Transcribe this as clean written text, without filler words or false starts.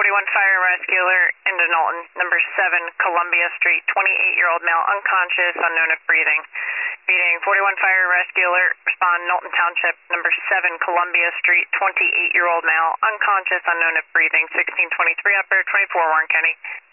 41 Fire Rescue Alert into Knowlton, number 7 Columbia Street, 28-year-old male unconscious, unknown if breathing. Reading 41 Fire Rescue Alert, respond Knowlton Township, number 7 Columbia Street, 28-year-old male unconscious, unknown if breathing, 1623 upper, 24 Warren County.